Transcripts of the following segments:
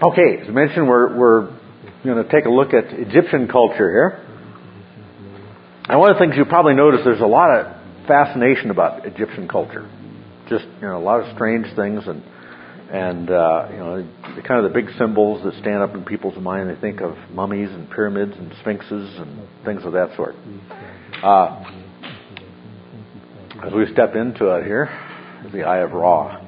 Okay, as I mentioned, we're going to take a look at Egyptian culture here. And one of the things you probably notice, there's a lot of fascination about Egyptian culture. Just, a lot of strange things and the kind of the big symbols that stand up in people's mind. They think of mummies and pyramids and sphinxes and things of that sort. As we step into it here, the Eye of Ra.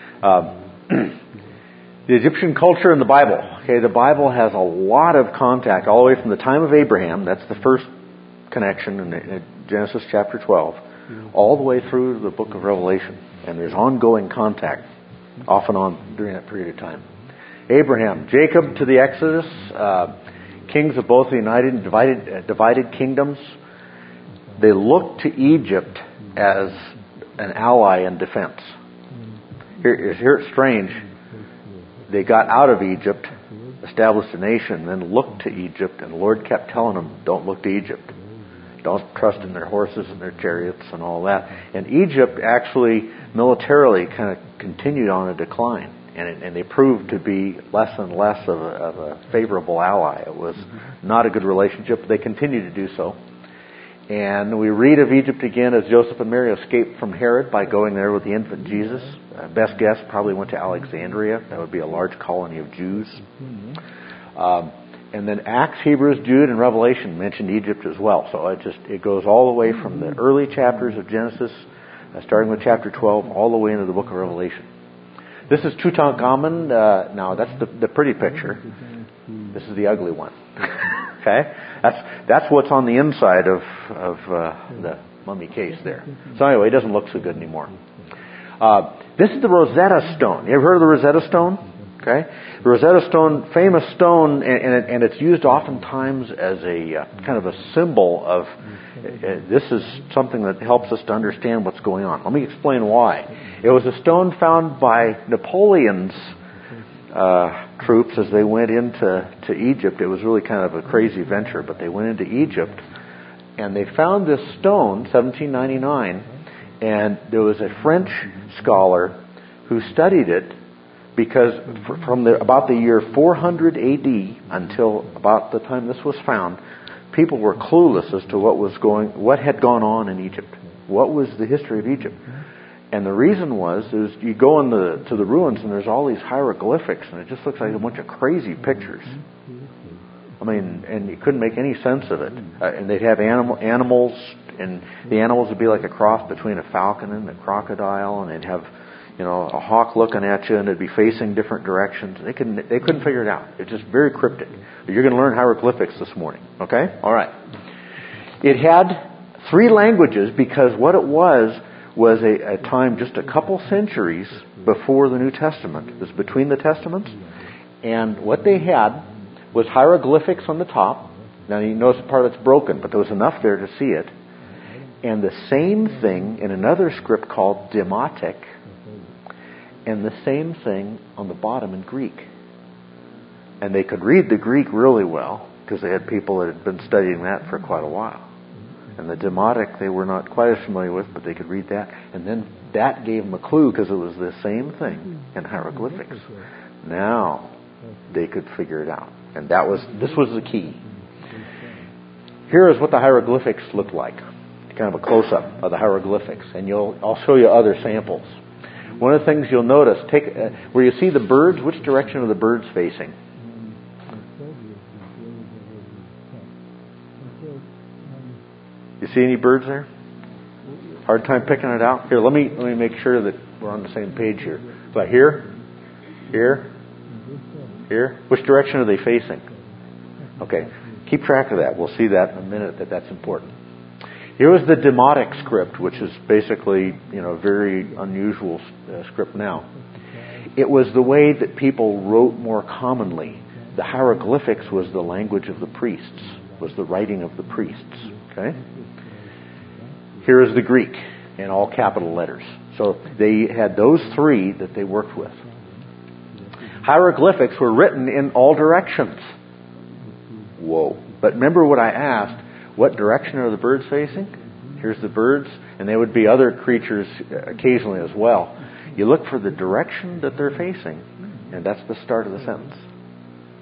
The Egyptian culture in the Bible. Okay, the Bible has a lot of contact all the way from the time of Abraham. That's the first connection in Genesis chapter 12, all the way through the book of Revelation. And there's ongoing contact off and on during that period of time. Abraham, Jacob to the Exodus, kings of both the united and divided kingdoms. They looked to Egypt as an ally in defense. Here it's strange. They got out of Egypt, established a nation, then looked to Egypt, and the Lord kept telling them, don't look to Egypt. Don't trust in their horses and their chariots and all that. And Egypt actually militarily kind of continued on a decline. And they proved to be less and less of a favorable ally. It was not a good relationship, but they continued to do so. And we read of Egypt again as Joseph and Mary escaped from Herod by going there with the infant Jesus. Best guess, probably went to Alexandria. That would be a large colony of Jews. And then Acts, Hebrews, Jude, and Revelation mentioned Egypt as well. So it goes all the way from the early chapters of Genesis, starting with chapter 12, all the way into the book of Revelation. This is Tutankhamun. Now, that's the pretty picture. This is the ugly one. Okay? That's what's on the inside of the mummy case there. So anyway, it doesn't look so good anymore. This is the Rosetta Stone. You ever heard of the Rosetta Stone? Okay? The Rosetta Stone, famous stone, and it's used oftentimes as a kind of a symbol of this is something that helps us to understand what's going on. Let me explain why. It was a stone found by Napoleon's troops as they went into Egypt. It was really kind of a crazy venture, but they went into Egypt and they found this stone, 1799, and there was a French scholar who studied it because from about the year 400 AD until about the time this was found, people were clueless as to what had gone on in Egypt. What was the history of Egypt? And the reason was you go to the ruins and there's all these hieroglyphics and it just looks like a bunch of crazy pictures. I mean, and you couldn't make any sense of it. And they'd have animals, and the animals would be like a cross between a falcon and a crocodile, and they'd have a hawk looking at you, and it'd be facing different directions. They couldn't figure it out. It's just very cryptic. You're going to learn hieroglyphics this morning. Okay? All right. It had 3 languages because what it was a time just a couple centuries before the New Testament. It was between the Testaments. And what they had was hieroglyphics on the top. Now you notice the part that's broken, but there was enough there to see it. And the same thing in another script called Demotic. And the same thing on the bottom in Greek. And they could read the Greek really well because they had people that had been studying that for quite a while. And the Demotic they were not quite as familiar with, but they could read that. And then that gave them a clue because it was the same thing in hieroglyphics. Now they could figure it out. And this was the key. Here is what the hieroglyphics looked like. Kind of a close-up of the hieroglyphics. And I'll show you other samples. One of the things you'll notice, where you see the birds, which direction are the birds facing? You see any birds there? Hard time picking it out? Here, let me make sure that we're on the same page here. But here? Which direction are they facing? Okay, keep track of that. We'll see that in a minute, that's important. Here was the Demotic script, which is basically, a very unusual script now. It was the way that people wrote more commonly. The hieroglyphics was the language of the priests, was the writing of the priests. Okay? Here is the Greek in all capital letters. So they had those 3 that they worked with. Hieroglyphics were written in all directions. Whoa. But remember what I asked. What direction are the birds facing? Here's the birds, and there would be other creatures occasionally as well. You look for the direction that they're facing, and that's the start of the sentence.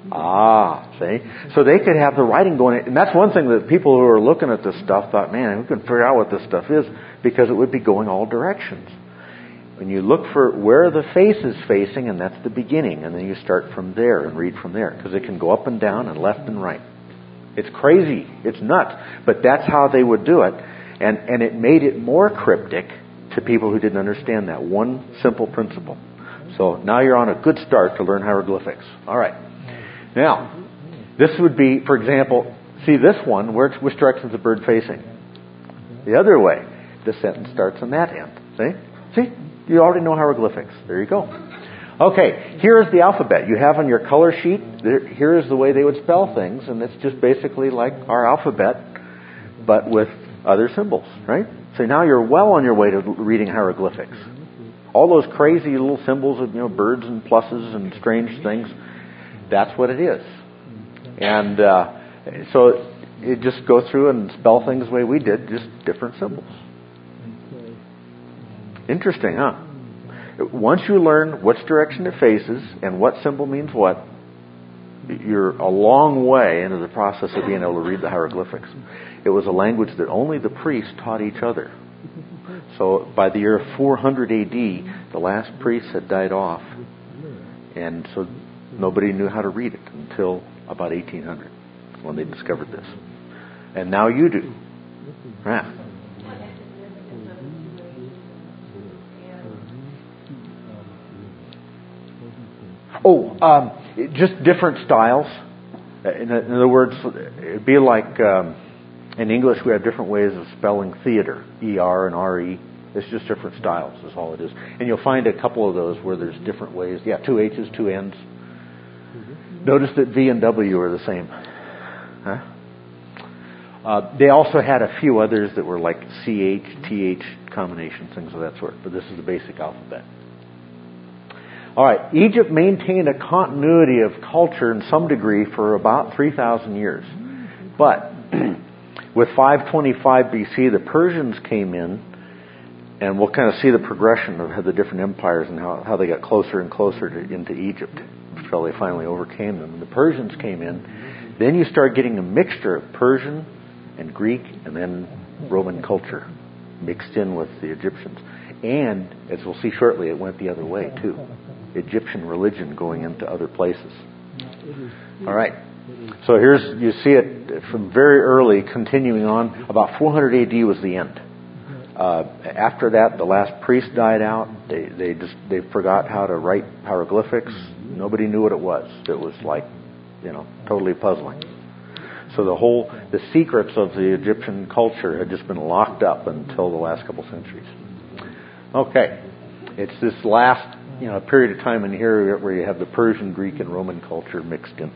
See? So they could have the writing going. And that's one thing that people who are looking at this stuff thought, man, we can figure out what this stuff is, because it would be going all directions. When you look for where the face is facing, and that's the beginning, and then you start from there and read from there, because it can go up and down and left and right. It's crazy. It's nuts. But that's how they would do it. And it made it more cryptic to people who didn't understand that one simple principle. So now you're on a good start to learn hieroglyphics. All right. Now, this would be, for example, see this one, which direction is the bird facing? The other way. The sentence starts on that end. See? You already know hieroglyphics. There you go. Okay, here is the alphabet. You have on your color sheet, here is the way they would spell things, and it's just basically like our alphabet, but with other symbols, right? So now you're well on your way to reading hieroglyphics. All those crazy little symbols of, birds and pluses and strange things, that's what it is. And so it just go through and spell things the way we did, just different symbols. Interesting, huh? Once you learn which direction it faces and what symbol means what, you're a long way into the process of being able to read the hieroglyphics. It was a language that only the priests taught each other. So by the year 400 AD, the last priest had died off. And so nobody knew how to read it until about 1800, when they discovered this. And now you do. Yeah. Just different styles. In other words, it'd be like in English we have different ways of spelling theater, E-R and R-E. It's just different styles is all it is. And you'll find a couple of those where there's different ways. Yeah, 2 H's, 2 N's. Notice that V and W are the same. Huh? They also had a few others that were like CH, TH combinations, things of that sort. But this is the basic alphabet. All right, Egypt maintained a continuity of culture in some degree for about 3,000 years. But with 525 BC, the Persians came in, and we'll kind of see the progression of the different empires and how they got closer and closer into Egypt until they finally overcame them. And the Persians came in. Then you start getting a mixture of Persian and Greek and then Roman culture mixed in with the Egyptians. And, as we'll see shortly, it went the other way, too. Egyptian religion going into other places. All right. So you see it from very early, continuing on. About 400 AD was the end. After that, the last priest died out. They forgot how to write hieroglyphics. Nobody knew what it was. It was like, totally puzzling. So the secrets of the Egyptian culture had just been locked up until the last couple centuries. Okay. It's this last period of time in here where you have the Persian, Greek, and Roman culture mixed in.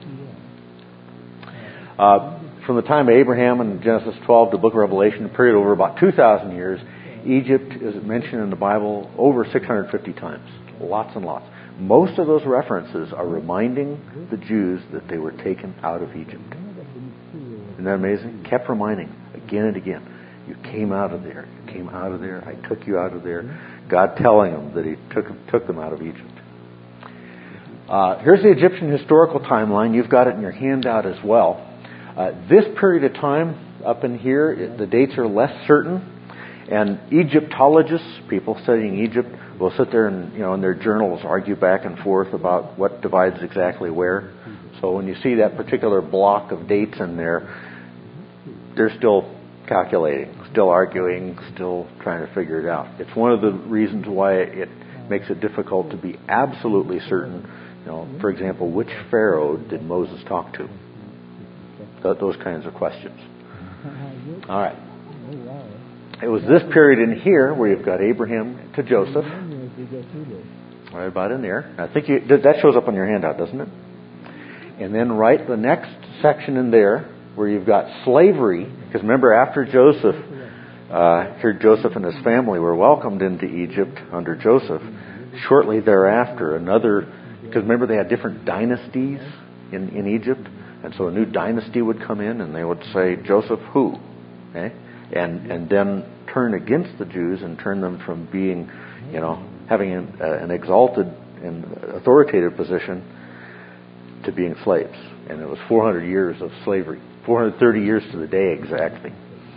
From the time of Abraham in Genesis 12 to the book of Revelation, a period over about 2,000 years, Egypt is mentioned in the Bible over 650 times. Lots and lots. Most of those references are reminding the Jews that they were taken out of Egypt. Isn't that amazing? Kept reminding again and again. You came out of there. You came out of there. I took you out of there. God telling them that He took them out of Egypt. Here's the Egyptian historical timeline. You've got it in your handout as well. This period of time up in here, the dates are less certain. And Egyptologists, people studying Egypt, will sit there and, in their journals argue back and forth about what divides exactly where. So when you see that particular block of dates in there, they're still calculating, still arguing, still trying to figure it out. It's one of the reasons why it makes it difficult to be absolutely certain. For example, which Pharaoh did Moses talk to? Those kinds of questions. All right. It was this period in here where you've got Abraham to Joseph. Right about in there. I think that shows up on your handout, doesn't it? And then right the next section in there where you've got slavery. Because remember, after Joseph and his family were welcomed into Egypt under Joseph, shortly thereafter, because remember they had different dynasties in Egypt, and so a new dynasty would come in and they would say, Joseph who? Okay? And then turn against the Jews and turn them from being, having an exalted and authoritative position to being slaves. And it was 400 years of slavery, 430 years to the day exactly,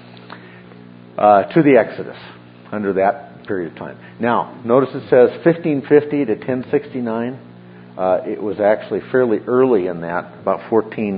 to the Exodus under that period of time. Now, notice it says 1550 to 1069. It was actually fairly early in that, about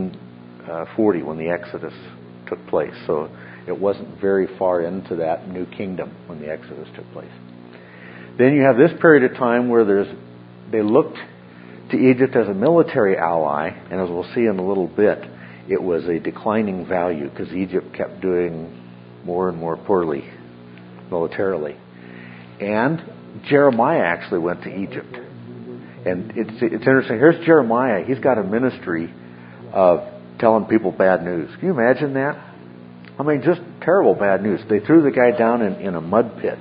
1440 when the Exodus took place. So it wasn't very far into that new kingdom when the Exodus took place. Then you have this period of time where they looked to Egypt as a military ally, and as we'll see in a little bit, it was a declining value because Egypt kept doing more and more poorly militarily. And Jeremiah actually went to Egypt. And it's interesting. Here's Jeremiah. He's got a ministry of telling people bad news. Can you imagine that? I mean, just terrible bad news. They threw the guy down in a mud pit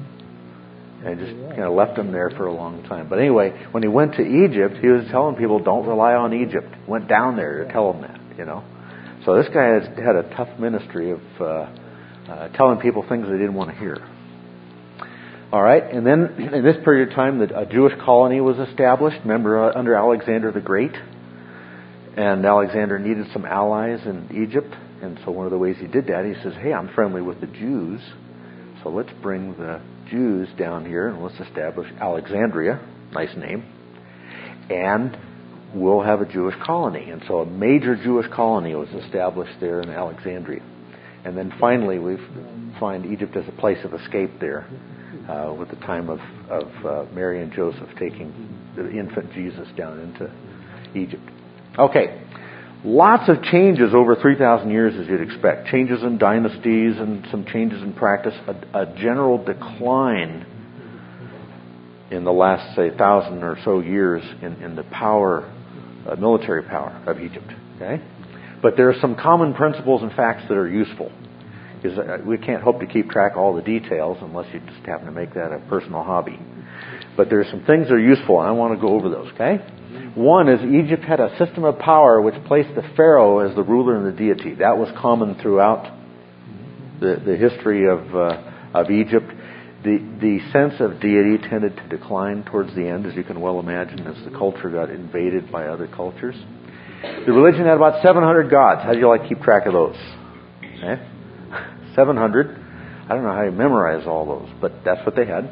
and just kind of left him there for a long time. But anyway, when he went to Egypt, he was telling people, don't rely on Egypt. Went down there to tell them that, you know. So this guy has had a tough ministry of telling people things they didn't want to hear. All right, and then in this period of time, a Jewish colony was established. Remember, under Alexander the Great, and Alexander needed some allies in Egypt, and so one of the ways he did that, he says, "Hey, I'm friendly with the Jews, so let's bring the Jews down here and let's establish Alexandria, nice name, and we'll have a Jewish colony." And so a major Jewish colony was established there in Alexandria, and then finally we find Egypt as a place of escape there. With the time of Mary and Joseph taking the infant Jesus down into Egypt. Okay, lots of changes over 3,000 years as you'd expect. Changes in dynasties and some changes in practice. A general decline in the last, say, 1,000 or so years in the power, military power of Egypt. Okay, but there are some common principles and facts that are useful. Because we can't hope to keep track of all the details unless you just happen to make that a personal hobby. But there are some things that are useful, and I want to go over those, okay? One is Egypt had a system of power which placed the Pharaoh as the ruler and the deity. That was common throughout the history of Egypt. The sense of deity tended to decline towards the end, as you can well imagine, as the culture got invaded by other cultures. The religion had about 700 gods. How do you like to keep track of those? Okay? 700. I don't know how you memorize all those, but that's what they had.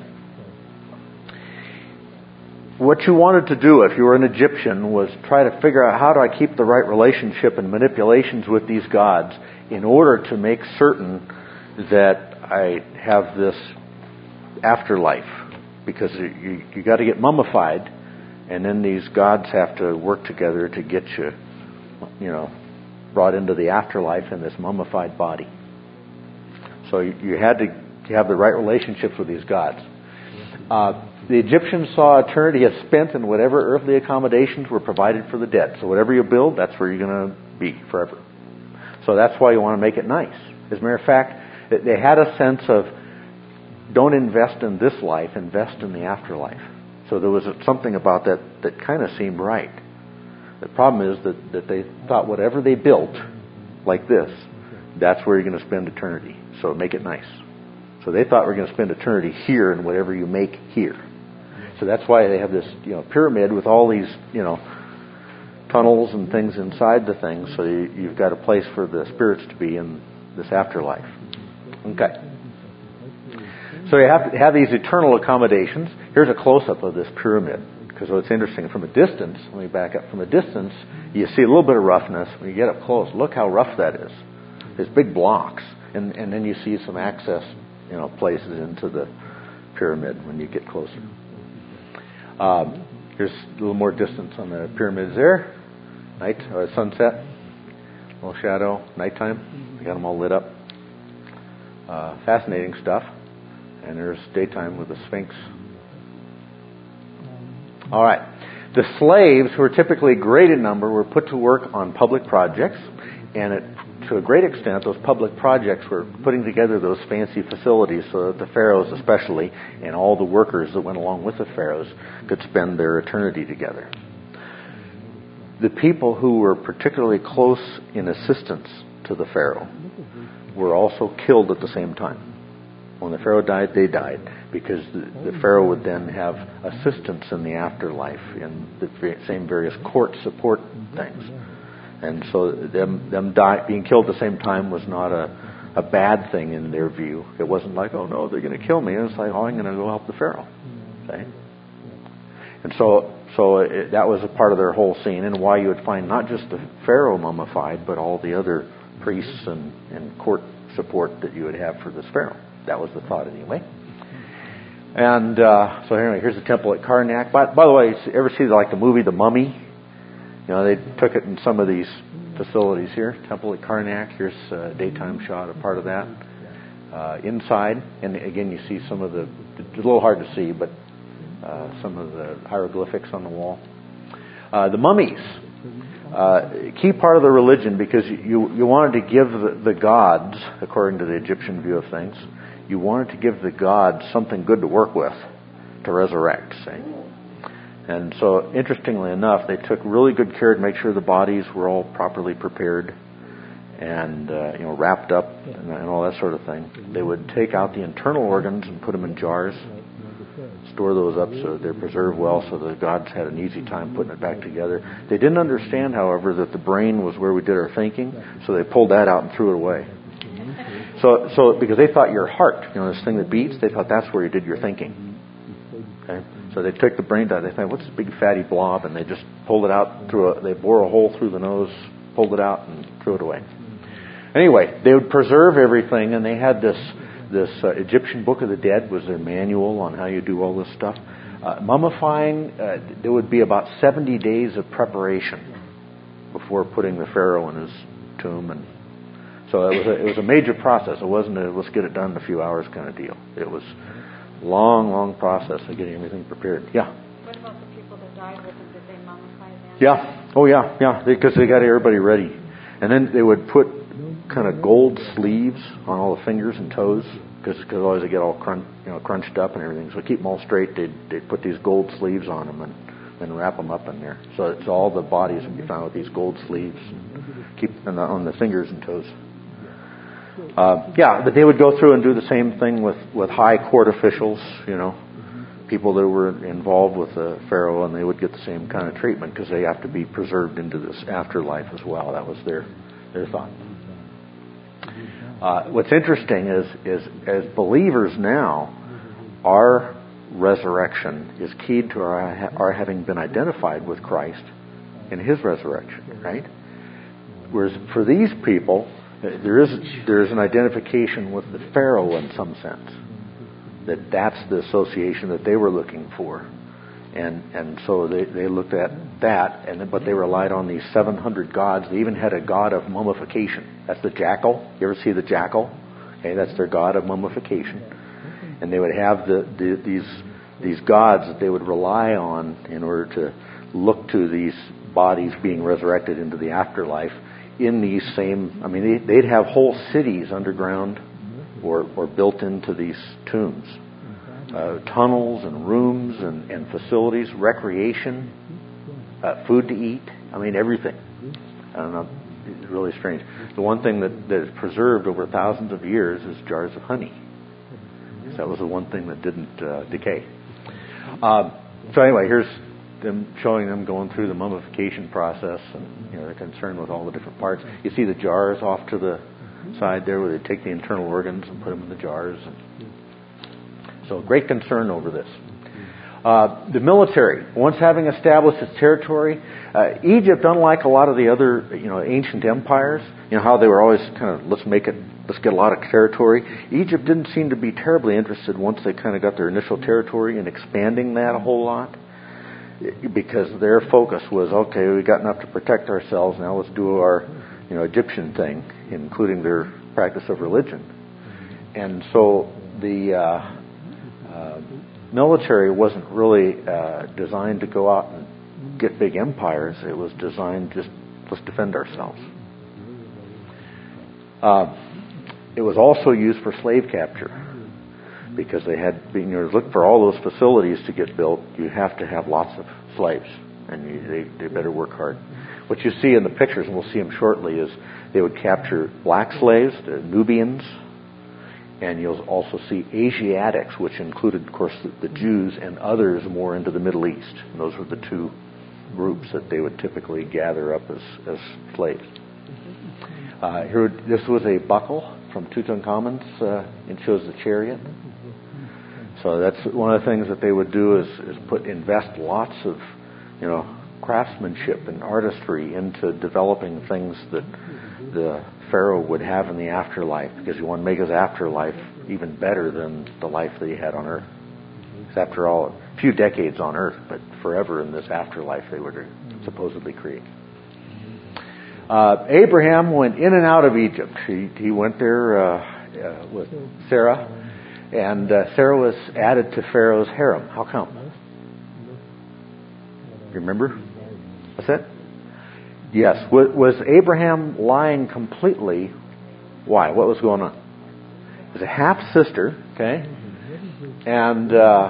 What you wanted to do if you were an Egyptian was try to figure out how do I keep the right relationship and manipulations with these gods in order to make certain that I have this afterlife. Because you got to get mummified, and then these gods have to work together to get you, brought into the afterlife in this mummified body. So you had to have the right relationships with these gods. The Egyptians saw eternity as spent in whatever earthly accommodations were provided for the dead. So whatever you build, that's where you're going to be forever. So that's why you want to make it nice. As a matter of fact, they had a sense of don't invest in this life, invest in the afterlife. So there was something about that kind of seemed right. The problem is that they thought whatever they built, like this, that's where you're going to spend eternity. So make it nice. So they thought we're going to spend eternity here in whatever you make here. So that's why they have this, pyramid with all these, tunnels and things inside the thing. So you've got a place for the spirits to be in this afterlife. Okay. So you have to have these eternal accommodations. Here's a close-up of this pyramid. Because what's interesting, from a distance, let me back up. From a distance, you see a little bit of roughness. When you get up close, look how rough that is. There's big blocks. And then you see some access, places into the pyramid when you get closer. Here's a little more distance on the pyramids there. Night or sunset, a little shadow, nighttime. They got them all lit up. Fascinating stuff. And there's daytime with the Sphinx. All right. The slaves, who were typically great in number, were put to work on public projects, and to a great extent, those public projects were putting together those fancy facilities so that the pharaohs especially, and all the workers that went along with the pharaohs, could spend their eternity together. The people who were particularly close in assistance to the pharaoh were also killed at the same time. When the Pharaoh died, they died, because the Pharaoh would then have assistants in the afterlife in the same various court support things. And so them being killed at the same time was not a bad thing in their view. It wasn't like, oh no, they're going to kill me. It's like, oh, I'm going to go help the Pharaoh. Okay? And so that was a part of their whole scene, and why you would find not just the Pharaoh mummified, but all the other priests and court support that you would have for this Pharaoh. That was the thought anyway. And so anyway, here's the temple at Karnak. By the way, ever see the movie The Mummy? You know, they took it in some of these facilities here. Temple at Karnak. Here's a daytime shot, a part of that. Inside, and again, you see some of it's a little hard to see, but some of the hieroglyphics on the wall. The mummies, key part of the religion, because you wanted to give the gods, according to the Egyptian view of things, you wanted to give the gods something good to work with to resurrect, say. And so, interestingly enough, they took really good care to make sure the bodies were all properly prepared and wrapped up and all that sort of thing. They would take out the internal organs and put them in jars, store those up so that they're preserved well, so the gods had an easy time putting it back together. They didn't understand, however, that the brain was where we did our thinking, so they pulled that out and threw it away. So because they thought your heart, this thing that beats, they thought that's where you did your thinking. Okay? So they took the brain out. They thought, what's this big fatty blob? And they just pulled it out. They bore a hole through the nose, pulled it out, and threw it away. Anyway, they would preserve everything, and they had this Egyptian Book of the Dead was their manual on how you do all this stuff. Mummifying, there would be about 70 days of preparation before putting the Pharaoh in his tomb, and so it was a major process. It wasn't a let's get it done in a few hours kind of deal. It was a long process of getting everything prepared. Yeah. What about the people that died with them? Did they mummify them? Yeah. Oh yeah. Because they got everybody ready, and then they would put kind of gold sleeves on all the fingers and toes, because otherwise they get all crunched up and everything. So to keep them all straight, they'd put these gold sleeves on them and wrap them up in there. So it's all the bodies would be found with these gold sleeves, keep them on the fingers and toes. But they would go through and do the same thing with high court officials, people that were involved with the Pharaoh, and they would get the same kind of treatment because they have to be preserved into this afterlife as well. That was their thought. What's interesting is as believers now, our resurrection is keyed to our having been identified with Christ in His resurrection, right? Whereas for these people, there is an identification with the Pharaoh in some sense. That's the association that they were looking for. And so they looked at that, but they relied on these 700 gods. They even had a god of mummification. That's the jackal. You ever see the jackal? Okay, that's their god of mummification. And they would have these gods that they would rely on in order to look to these bodies being resurrected into the afterlife in these same... they'd have whole cities underground or built into these tombs. Tunnels and rooms and facilities, recreation, food to eat. Everything. I don't know. It's really strange. The one thing that is preserved over thousands of years is jars of honey. So that was the one thing that didn't decay. So anyway, here's them showing them going through the mummification process, and they're concerned with all the different parts. You see the jars off to the side there, where they take the internal organs and put them in the jars. So great concern over this. The military, once having established its territory, Egypt, unlike a lot of the other ancient empires, how they were always kind of let's get a lot of territory. Egypt didn't seem to be terribly interested once they kind of got their initial territory in expanding that a whole lot, because their focus was, okay, we got enough to protect ourselves. Now let's do our Egyptian thing, including their practice of religion. And so the military wasn't really designed to go out and get big empires. It was designed just, let's defend ourselves. It was also used for slave capture, because they had, to look for all those facilities to get built, you have to have lots of slaves, and they better work hard. What you see in the pictures, and we'll see them shortly, is they would capture black slaves, the Nubians, And you'll also see Asiatics, which included, of course, the Jews and others more into the Middle East. And those were the two groups that they would typically gather up as slaves. This was a buckle from Tutankhamun's. It shows the chariot. So that's one of the things that they would do is invest lots of, craftsmanship and artistry into developing things that the Pharaoh would have in the afterlife, because he wanted to make his afterlife even better than the life that he had on earth. Because after all, a few decades on earth, but forever in this afterlife they were to supposedly create. Abraham went in and out of Egypt. He went there with Sarah, and Sarah was added to Pharaoh's harem. How come? Remember? What's that? Yes. Was Abraham lying completely? Why? What was going on? It was a half-sister, okay? And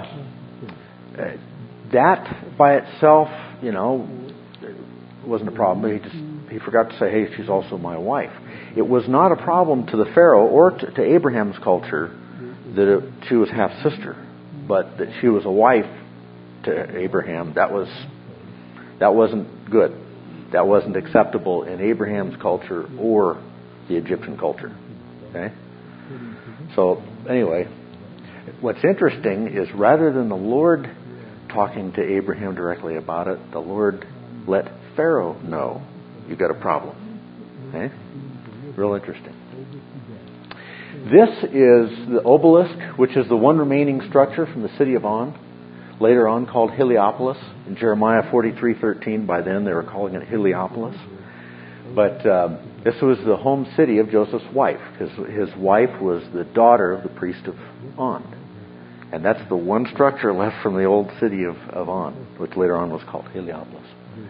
that by itself, wasn't a problem. He forgot to say, hey, she's also my wife. It was not a problem to the Pharaoh or to Abraham's culture that she was half-sister, but that she was a wife to Abraham. That wasn't good. That wasn't acceptable in Abraham's culture or the Egyptian culture. Okay? So, anyway, what's interesting is rather than the Lord talking to Abraham directly about it, the Lord let Pharaoh know you've got a problem. Okay? Real interesting. This is the obelisk, which is the one remaining structure from the city of On, later on called Heliopolis. In Jeremiah 43:13, by then they were calling it Heliopolis. But this was the home city of Joseph's wife. His wife was the daughter of the priest of On. And that's the one structure left from the old city of On, which later on was called Heliopolis.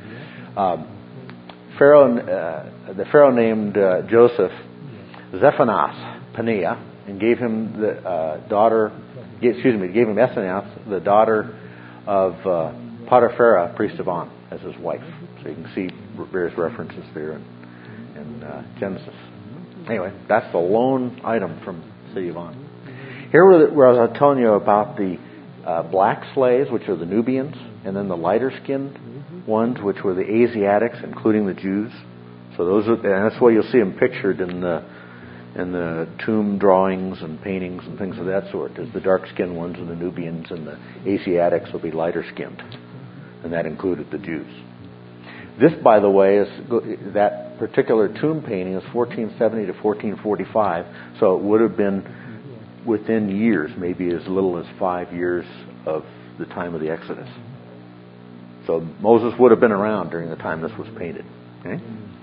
The Pharaoh named Joseph Zephanath Paneah, and gave him gave him Asenath, the daughter of Potiphera, priest of On, as his wife. So you can see various references there in Genesis. Anyway, that's the lone item from the city of On. Here where I was telling you about the black slaves, which are the Nubians, and then the lighter-skinned ones, which were the Asiatics, including the Jews. So and that's why you'll see them pictured in the tomb drawings and paintings and things of that sort. Is the dark-skinned ones are the Nubians, and the Asiatics will be lighter-skinned, and that included the Jews. This, by the way, that particular tomb painting is 1470 to 1445, so it would have been within years, maybe as little as 5 years of the time of the Exodus. So Moses would have been around during the time this was painted. Okay?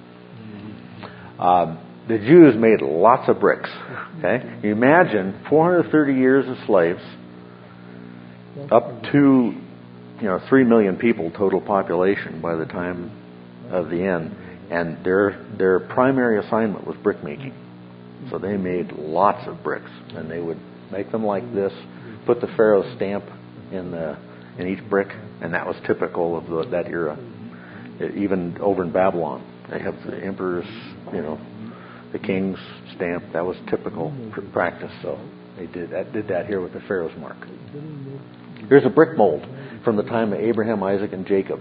The Jews made lots of bricks. Okay? You imagine 430 years of slaves, up to 3 million people total population by the time of the end, and their primary assignment was brickmaking. So they made lots of bricks, and they would make them like this, put the Pharaoh's stamp in each brick, and that was typical of that era. Even over in Babylon, they have the emperor's, the king's stamp. That was typical practice. So they did that here with the Pharaoh's mark. Here's a brick mold from the time of Abraham, Isaac, and Jacob.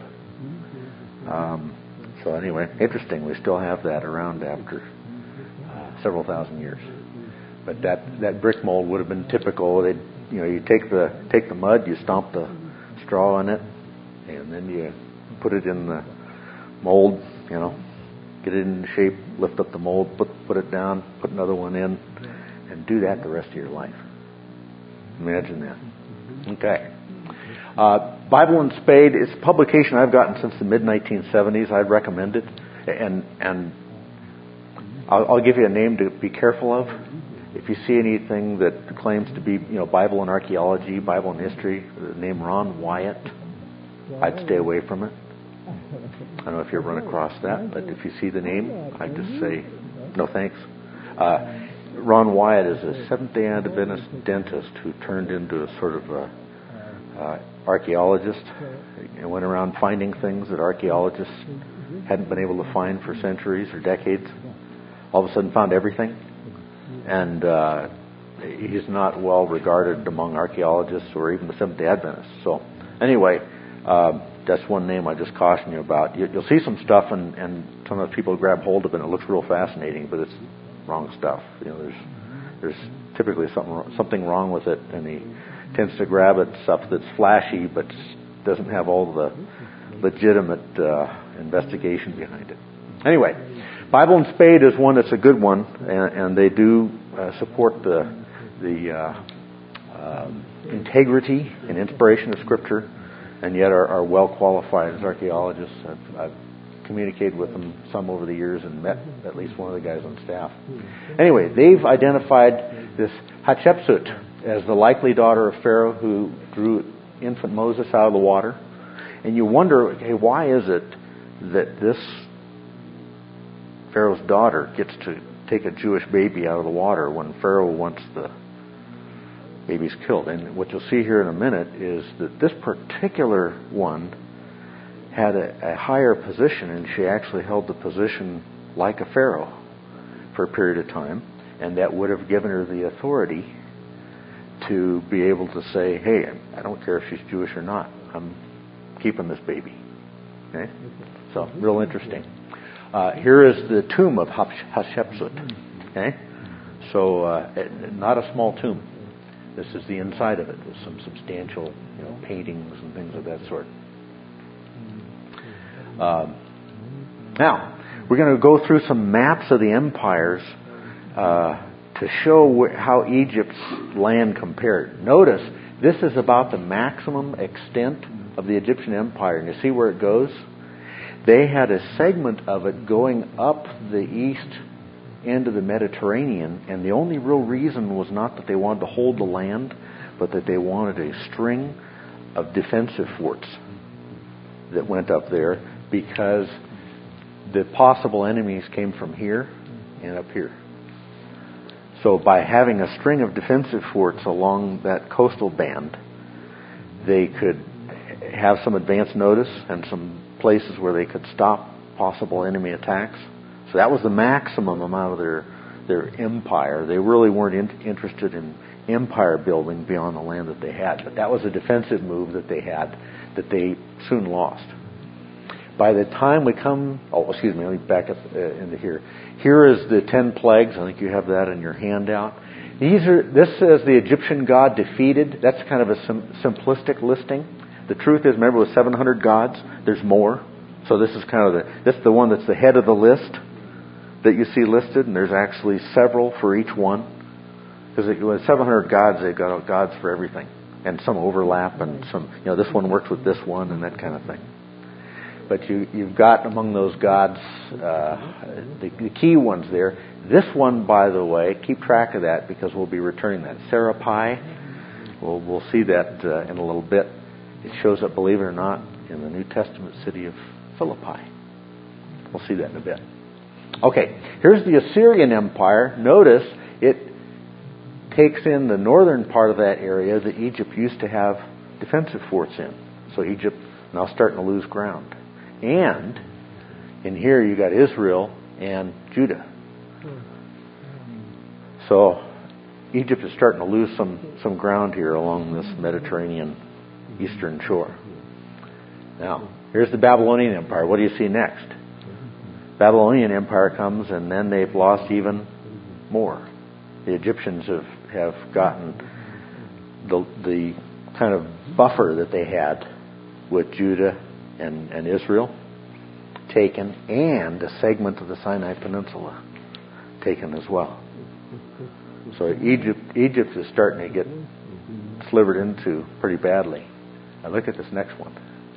So anyway, interesting. We still have that around after several thousand years. But that brick mold would have been typical. You take the mud, you stomp the straw in it, and then you put it in the mold. Get it in shape, lift up the mold, put it down, put another one in, and do that the rest of your life. Imagine that. Okay. Bible and Spade, it's a publication I've gotten since the mid-1970s. I'd recommend it. And I'll give you a name to be careful of. If you see anything that claims to be, Bible and archaeology, Bible and history, the name Ron Wyatt, I'd stay away from it. I don't know if you ever run across that, but if you see the name, I'd just say, no thanks. Ron Wyatt is a Seventh-day Adventist dentist who turned into a sort of archaeologist and went around finding things that archaeologists hadn't been able to find for centuries or decades. All of a sudden found everything. And he's not well regarded among archaeologists or even the Seventh-day Adventists. So anyway, that's one name I just caution you about. You'll see some stuff, and sometimes people grab hold of it, and it looks real fascinating, but it's wrong stuff. There's typically something wrong with it, and he tends to grab at stuff that's flashy, but doesn't have all the legitimate investigation behind it. Anyway, Bible and Spade is one that's a good one, and they do support the integrity and inspiration of Scripture, and yet are well qualified as archaeologists. I've communicated with them some over the years and met at least one of the guys on staff. Anyway, they've identified this Hatshepsut as the likely daughter of Pharaoh who drew infant Moses out of the water. And you wonder, hey, why is it that this Pharaoh's daughter gets to take a Jewish baby out of the water when Pharaoh wants the babies killed? And what you'll see here in a minute is that this particular one had a higher position, and she actually held the position like a pharaoh for a period of time, and that would have given her the authority to be able to say, hey, I don't care if she's Jewish or not, I'm keeping this baby. Okay? So, real interesting. Here is the tomb of Hatshepsut. Okay? So, not a small tomb. This is the inside of it with some substantial, paintings and things of that sort. Now, we're going to go through some maps of the empires to show how Egypt's land compared. Notice, this is about the maximum extent of the Egyptian empire. And you see where it goes? They had a segment of it going up the east end of the Mediterranean, and the only real reason was not that they wanted to hold the land, but that they wanted a string of defensive forts that went up there, because the possible enemies came from here and up here. So by having a string of defensive forts along that coastal band, they could have some advance notice and some places where they could stop possible enemy attacks. So that was the maximum amount of their empire. They really weren't interested in empire building beyond the land that they had. But that was a defensive move that they had that they soon lost. By the time we come... let me back up into here. Here is the 10 plagues. I think you have that in your handout. This says the Egyptian god defeated. That's kind of a simplistic listing. The truth is, remember, with 700 gods, there's more. So this is kind of this is the one that's the head of the list that you see listed, and there's actually several for each one. Because with 700 gods, they've got gods for everything. And some overlap, and some, this one works with this one, and that kind of thing. But you've got among those gods, the key ones there. This one, by the way, keep track of that because we'll be returning that. Serapai, we'll see that in a little bit. It shows up, believe it or not, in the New Testament city of Philippi. We'll see that in a bit. Okay, here's the Assyrian Empire. Notice it takes in the northern part of that area that Egypt used to have defensive forts in. So Egypt now starting to lose ground. And in here you got Israel and Judah. So Egypt is starting to lose some ground here along this Mediterranean eastern shore. Now, here's the Babylonian Empire. What do you see next? Babylonian Empire comes, and then they've lost even more. The Egyptians have gotten the kind of buffer that they had with Judah and Israel taken, and a segment of the Sinai Peninsula taken as well. So Egypt is starting to get slivered into pretty badly. Now look at this next one.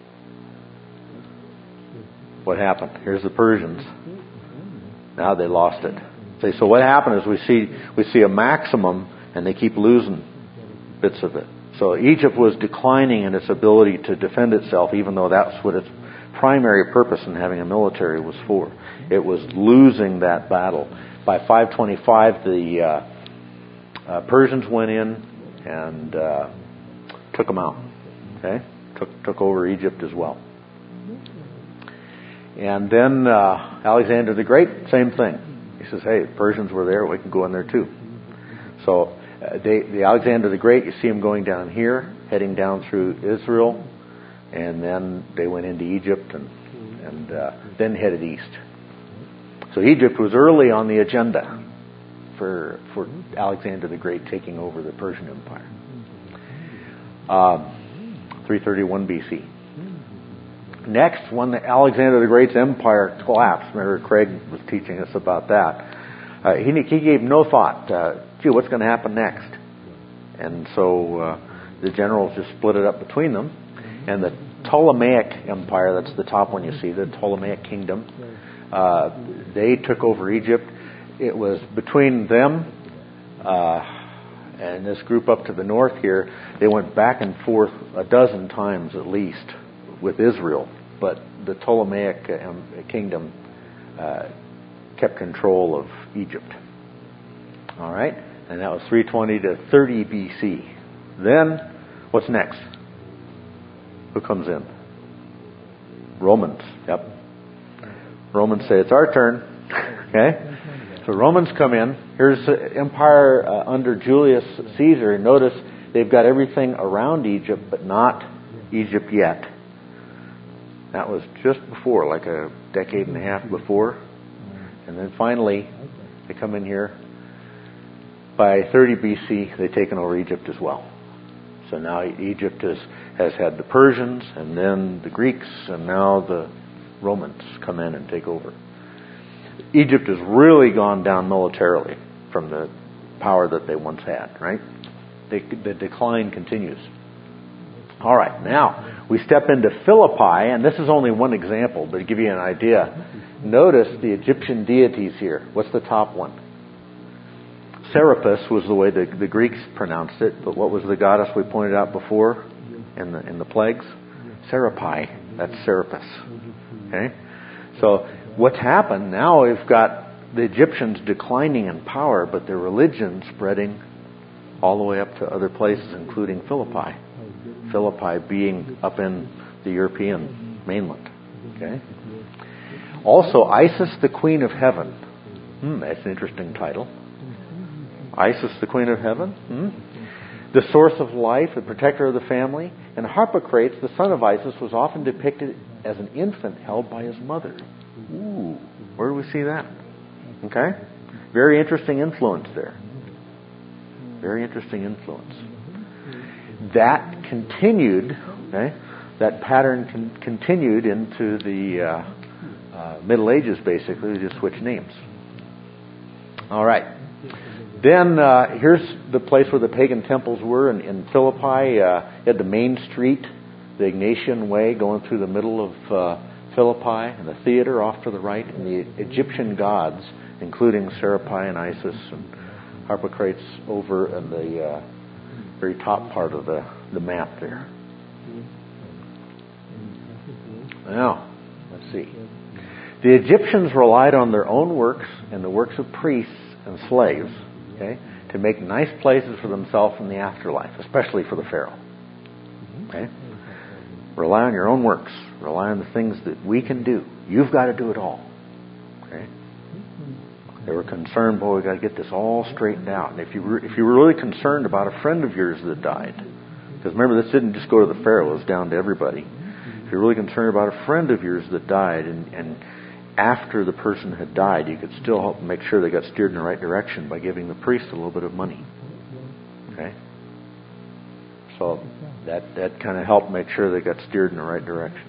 What happened? Here's the Persians. Now they lost it. So what happened is we see a maximum, and they keep losing bits of it. So Egypt was declining in its ability to defend itself, even though that's what its primary purpose in having a military was for. It was losing that battle. By 525, the Persians went in and took them out. Okay, took over Egypt as well. And then Alexander the Great, same thing. He says, hey, the Persians were there, we can go in there too. So the Alexander the Great, you see him going down here, heading down through Israel, and then they went into Egypt and then headed east. So Egypt was early on the agenda for Alexander the Great taking over the Persian Empire. 331 BC. Next, when Alexander the Great's empire collapsed, remember Craig was teaching us about that, he gave no thought, what's going to happen next? And so the generals just split it up between them, and the Ptolemaic Empire, that's the top one you see, the Ptolemaic Kingdom, they took over Egypt. It was between them and this group up to the north here. They went back and forth a dozen times at least with Israel, but the Ptolemaic Kingdom kept control of Egypt. All right, and that was 320 to 30 BC. Then, what's next? Who comes in? Romans. Yep. Romans say it's our turn. Okay? So Romans come in. Here's the empire under Julius Caesar. Notice they've got everything around Egypt, but not Egypt yet. That was just before, like a decade and a half before. And then finally, they come in here. By 30 BC, they've taken over Egypt as well. So now Egypt has had the Persians, and then the Greeks, and now the Romans come in and take over. Egypt has really gone down militarily from the power that they once had, right? The decline continues. All right, now we step into Philippi, and this is only one example, but to give you an idea, notice the Egyptian deities here. What's the top one? Serapis was the way the Greeks pronounced it, but what was the goddess we pointed out before in the plagues? Serapi. That's Serapis. Okay? So what's happened now, we've got the Egyptians declining in power, but their religion spreading all the way up to other places, including Philippi. Philippi being up in the European mainland. Okay? Also, Isis, the Queen of Heaven. That's an interesting title. Isis, the Queen of Heaven. The source of life, the protector of the family. And Harpocrates, the son of Isis, was often depicted as an infant held by his mother. Ooh, where do we see that? Okay? Very interesting influence there. Very interesting influence. That continued, okay? That pattern continued into the Middle Ages, basically. We just switched names. All right. Then here's the place where the pagan temples were in Philippi. You had the main street, the Ignatian Way, going through the middle of Philippi, and the theater off to the right, and the Egyptian gods, including Serapi and Isis and Harpocrates, over in the very top part of the map there. Now, let's see. The Egyptians relied on their own works and the works of priests and slaves, okay, to make nice places for themselves in the afterlife, especially for the Pharaoh. Okay? Rely on your own works. Rely on the things that we can do. You've got to do it all. Okay? They were concerned, boy, we've got to get this all straightened out. And if you were really concerned about a friend of yours that died, because remember, this didn't just go to the Pharaoh, it was down to everybody. If you're really concerned about a friend of yours that died, and after the person had died, you could still help make sure they got steered in the right direction by giving the priest a little bit of money. Okay? So that kind of helped make sure they got steered in the right direction.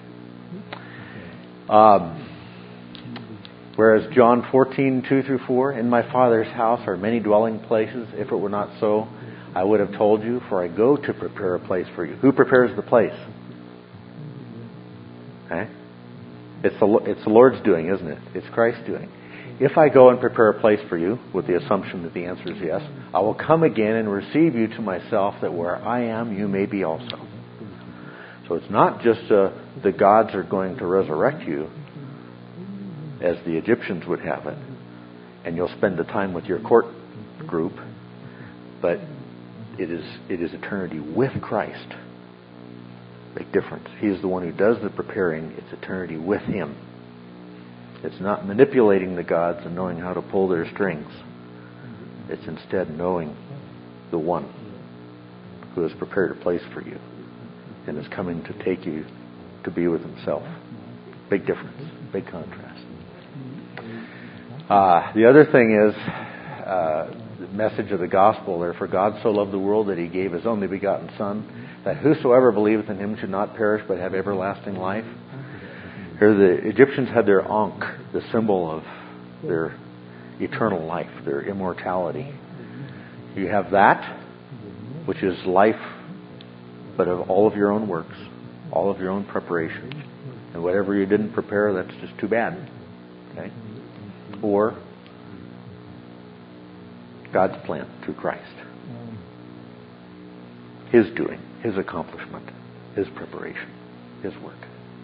Whereas John 14:2-4, in my Father's house are many dwelling places. If it were not so, I would have told you, for I go to prepare a place for you. Who prepares the place? Okay? It's the Lord's doing, isn't it? It's Christ's doing. If I go and prepare a place for you, with the assumption that the answer is yes, I will come again and receive you to myself, that where I am, you may be also. So it's not just the gods are going to resurrect you, as the Egyptians would have it, and you'll spend the time with your court group, but it is eternity with Christ. Big difference. He's the one who does the preparing. It's eternity with Him. It's not manipulating the gods and knowing how to pull their strings. It's instead knowing the one who has prepared a place for you and is coming to take you to be with himself. Big difference, big contrast. The other thing is the message of the gospel there, for God so loved the world that he gave his only begotten Son, that whosoever believeth in him should not perish but have everlasting life. Here the Egyptians had their Ankh, the symbol of their eternal life, their immortality. You have that, which is life, but of all of your own works, all of your own preparation. And whatever you didn't prepare, that's just too bad. Okay? Or God's plan through Christ. His doing, his accomplishment, his preparation, his work.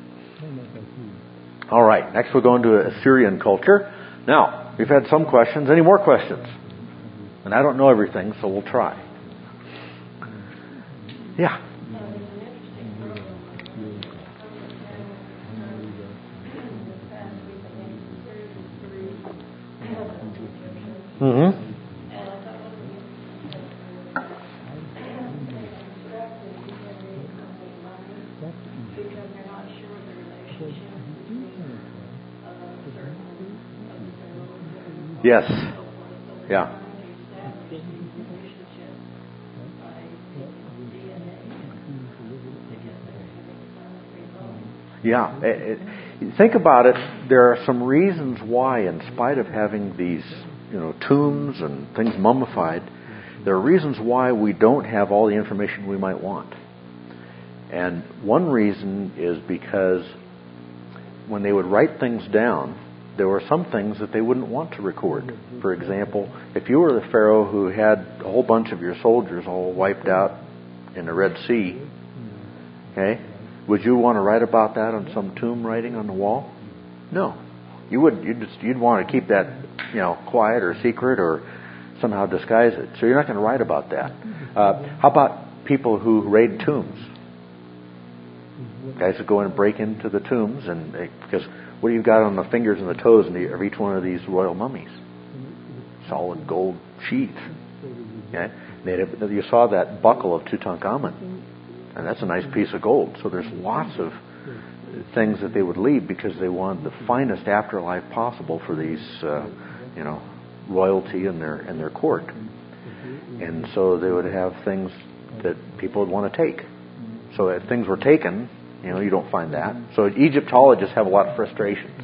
All right, next we'll go into Assyrian culture. Now, we've had some questions. Any more questions? And I don't know everything, so we'll try. Yeah. Mm-hmm. Yes. Yeah. Yeah. Think about it. There are some reasons why, in spite of having these, tombs and things mummified, there are reasons why we don't have all the information we might want. And one reason is because when they would write things down, there were some things that they wouldn't want to record. For example, if you were the Pharaoh who had a whole bunch of your soldiers all wiped out in the Red Sea, okay, would you want to write about that on some tomb writing on the wall? No. You wouldn't. You'd want to keep that, quiet or secret or somehow disguise it. So you're not going to write about that. How about people who raid tombs? Guys that go in and break into the tombs, and because what do you got on the fingers and the toes of each one of these royal mummies? Solid gold sheath. Okay? You saw that buckle of Tutankhamun, and that's a nice piece of gold. So there's lots of things that they would leave because they wanted the finest afterlife possible for these, royalty and their court. And so they would have things that people would want to take. So if things were taken, you don't find that. So Egyptologists have a lot of frustrations.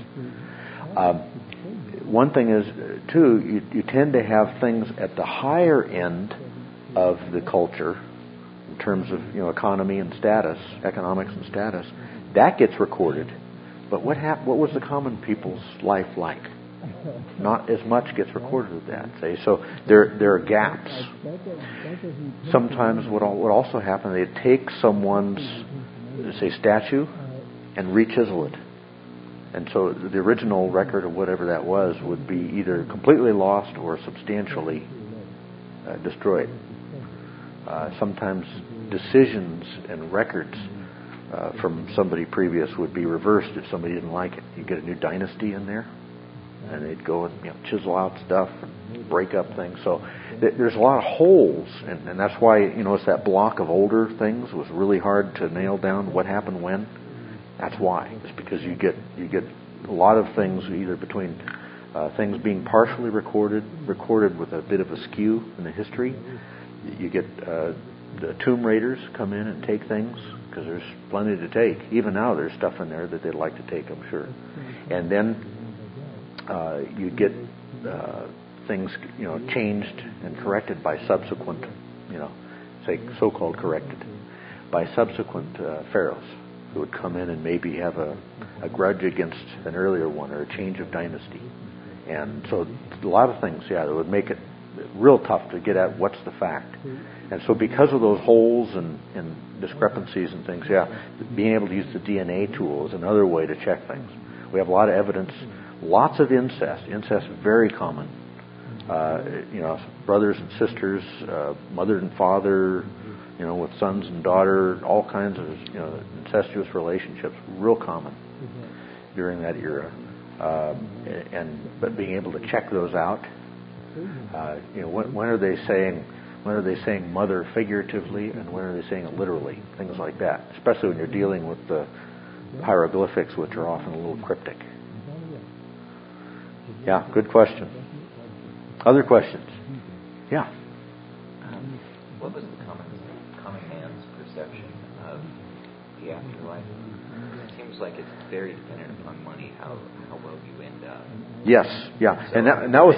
One thing is, too, you tend to have things at the higher end of the culture in terms of economy and status, economics and status. That gets recorded. But what was the common people's life like? Not as much gets recorded of that. Say so. There are gaps. Sometimes what also happens, they take someone's statue and re-chisel it. And so the original record of whatever that was would be either completely lost or substantially destroyed. Sometimes decisions and records from somebody previous would be reversed if somebody didn't like it. You get a new dynasty in there, and they'd go and chisel out stuff and break up things. So there's a lot of holes, and that's why it's that block of older things was really hard to nail down what happened when. That's why. It's because you get a lot of things either between things being partially recorded with a bit of a skew in the history. You get the tomb raiders come in and take things because there's plenty to take. Even now there's stuff in there that they'd like to take, I'm sure. And then you get things changed and corrected by subsequent, say so-called corrected, by subsequent pharaohs who would come in and maybe have a grudge against an earlier one or a change of dynasty. And so a lot of things, that would make it real tough to get at what's the fact. And so because of those holes and discrepancies and things, being able to use the DNA tool is another way to check things. We have a lot of evidence, lots of incest. Incest very common. Brothers and sisters, mother and father, with sons and daughter, all kinds of incestuous relationships, real common during that era. But being able to check those out, when are they saying, When are they saying mother figuratively, and when are they saying it literally? Things like that, especially when you're dealing with the hieroglyphics, which are often a little cryptic. Yeah, good question. Other questions? Yeah. What was the common man's perception of the afterlife? It seems like it's very dependent upon money, how well you end up. Yes, yeah, so and that was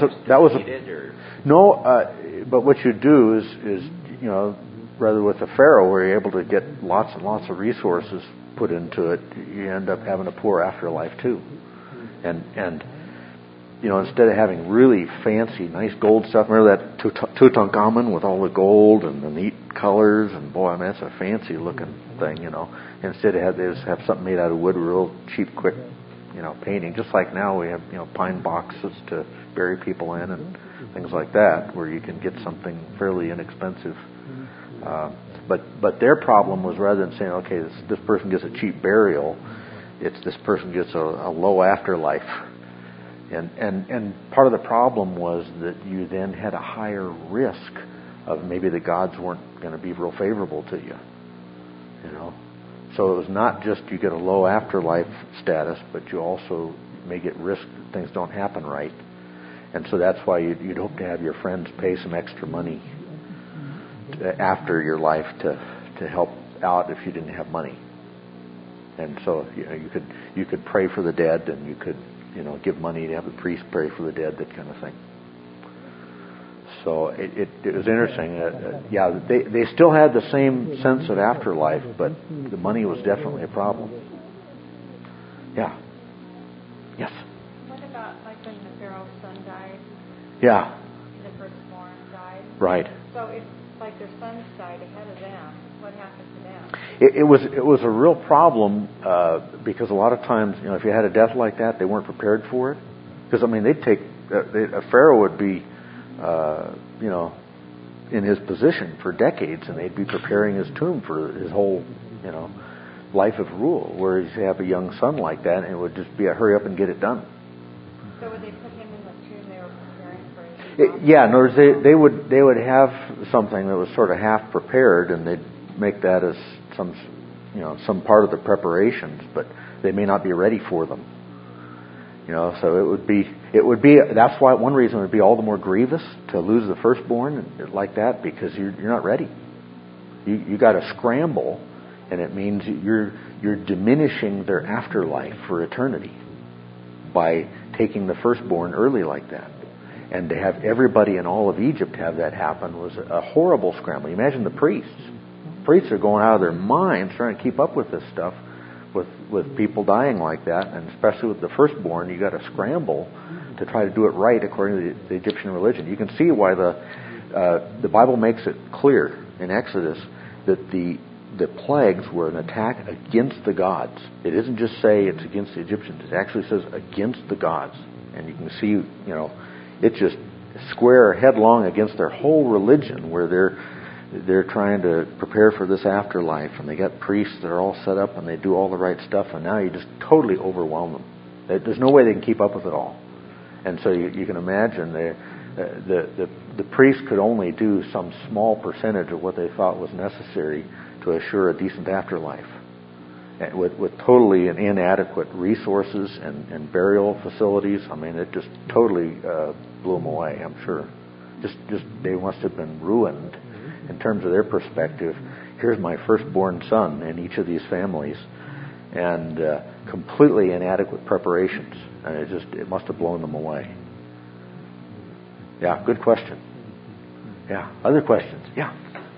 but what you do is rather with the Pharaoh, where you're able to get lots and lots of resources put into it, you end up having a poor afterlife too, and instead of having really fancy, nice gold stuff, remember that Tutankhamun with all the gold and the neat colors, and boy, I mean, that's a fancy looking thing, Instead they just have something made out of wood, real cheap, quick, painting. Just like now we have, pine boxes to bury people in and things like that, where you can get something fairly inexpensive. But their problem was, rather than saying, okay, this person gets a cheap burial, it's this person gets a low afterlife. And part of the problem was that you then had a higher risk of maybe the gods weren't going to be real favorable to you. So it was not just you get a low afterlife status, but you also may get risk that things don't happen right. And so that's why you'd hope to have your friends pay some extra money after your life to help out if you didn't have money. And so you could pray for the dead, and you could give money to have the priest pray for the dead, that kind of thing. So it was interesting. They still had the same sense of afterlife, but the money was definitely a problem. Yeah. Yes. What about like when the Pharaoh's son died? Yeah. And the firstborn died? Right. So if like their sons died ahead of them, what happened to them? It was a real problem because a lot of times, if you had a death like that, they weren't prepared for it. Because they'd take a pharaoh would be, in his position for decades, and they'd be preparing his tomb for his whole, life of rule. Whereas you have a young son like that, and it would just be a hurry up and get it done. So would they put him in the tomb they were preparing for his Yeah, in other words, they would have something that was sort of half prepared, and they'd make that as some part of the preparations, but they may not be ready for them. So it would be. That's why one reason it would be all the more grievous to lose the firstborn like that, because you're not ready. You got to scramble, and it means you're diminishing their afterlife for eternity by taking the firstborn early like that. And to have everybody in all of Egypt have that happen was a horrible scramble. You imagine the priests. Priests are going out of their minds trying to keep up with this stuff, with people dying like that, and especially with the firstborn, you got to scramble to try to do it right according to the Egyptian religion. You can see why the Bible makes it clear in Exodus that the plagues were an attack against the gods. It doesn't just say it's against the Egyptians. It actually says against the gods. And you can see, it's just square headlong against their whole religion, where they're trying to prepare for this afterlife, and they got priests that are all set up, and they do all the right stuff, and now you just totally overwhelm them. There's no way they can keep up with it all. And so you can imagine the priests could only do some small percentage of what they thought was necessary to assure a decent afterlife, with totally inadequate resources and burial facilities. It just totally blew them away, I'm sure. Just they must have been ruined in terms of their perspective. Here's my firstborn son in each of these families, and completely inadequate preparations, and it must have blown them away. Yeah, good question. Yeah, other questions? Yeah.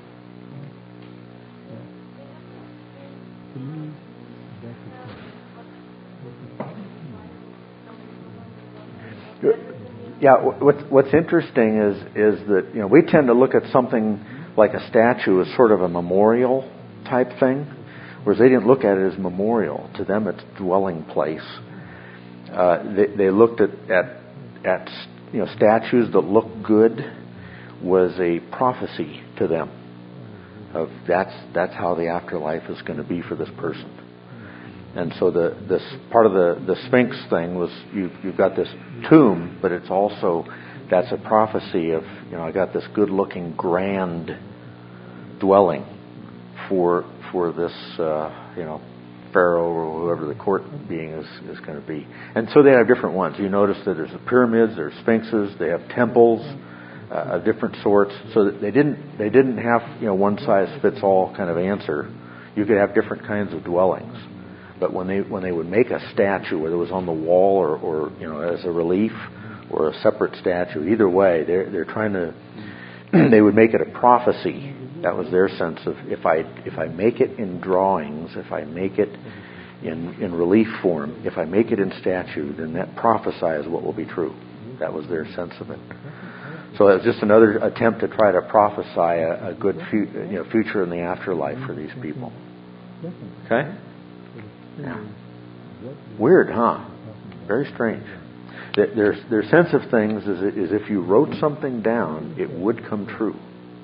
Yeah, what's interesting is that we tend to look at something like a statue as sort of a memorial type thing, whereas they didn't look at it as memorial. To them, it's dwelling place. They looked at statues that look good was a prophecy to them of that's how the afterlife is going to be for this person. And so this part of the Sphinx thing was you've got this tomb, but it's also that's a prophecy of, I got this good-looking, grand dwelling for this, Pharaoh or whoever the court being is going to be. And so they have different ones. You notice that there's the pyramids, there's sphinxes, they have temples of different sorts. So that they didn't have one size fits all kind of answer. You could have different kinds of dwellings. But when they would make a statue, whether it was on the wall or as a relief or a separate statue, either way, they're trying to. They would make it a prophecy. That was their sense of if I make it in drawings, if I make it in relief form, if I make it in statue, then that prophesies what will be true. That was their sense of it. So it was just another attempt to try to prophesy a good future in the afterlife for these people. Okay? Yeah. Weird, huh? Very strange. Their sense of things is if you wrote something down, it would come true.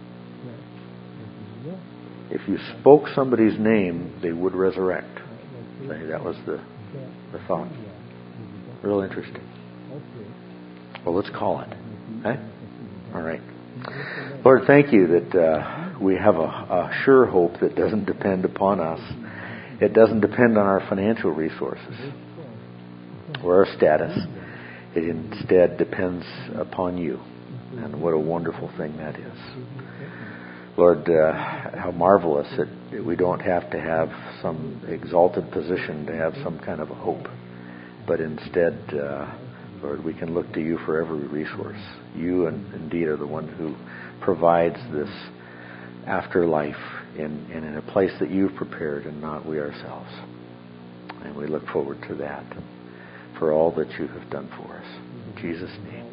If you spoke somebody's name, they would resurrect. That was the thought. Real interesting. Well, let's call it. Okay? All right. Lord, thank you that we have a sure hope that doesn't depend upon us. It doesn't depend on our financial resources or our status. It instead depends upon you. And what a wonderful thing that is. Lord, how marvelous that we don't have to have some exalted position to have some kind of a hope. But instead, Lord, we can look to you for every resource. You indeed are the one who provides this afterlife in a place that you've prepared and not we ourselves. And we look forward to that for all that you have done for us. In Jesus' name.